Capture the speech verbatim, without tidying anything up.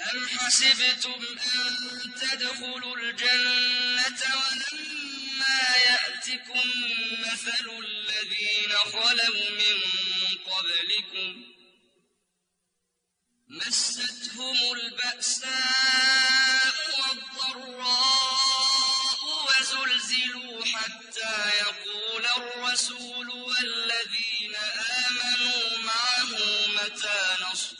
أم حسبتم أن تدخلوا الجنة ولما يأتكم مثل الذين خلوا من قبلكم مستهم البأساء والضراء وزلزلوا حتى يقول الرسول والذين آمنوا معه متى نصر